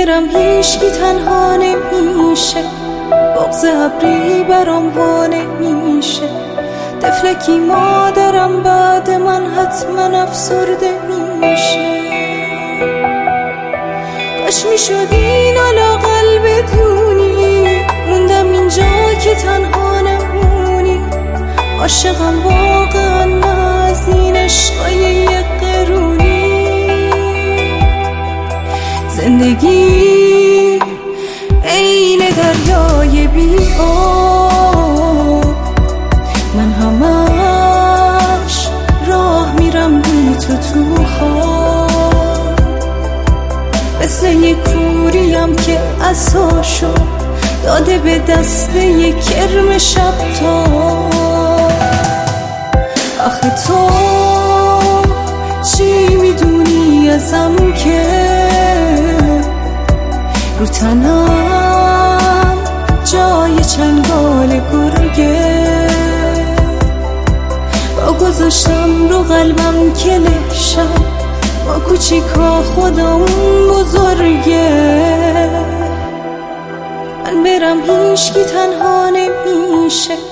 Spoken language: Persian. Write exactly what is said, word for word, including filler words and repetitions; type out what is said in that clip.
برم هیچکی تنها نمیشه، بغض ابری برام وا نمیشه. طفلکی مادرم بعد من حتما افسرده میشه. کاش میشد این علاقل بدونی، موندم اینجا که تنها نمونی. عاشقم واقعا نه از این عشقای یک قرونی. زندگی عین دریای بی آب، من همش راه میرم بی تو تو خواب. مثل یک کوریم که عصاشو داده به دست یک کرم شب تا. آخه تو چی میدونی ازم که رو تنم جای چنگال گرگه. با گذاشتم رو قلبم کلشم، با کوچیکا خودم بزرگه. من برم هیچکی تنها نمیشه،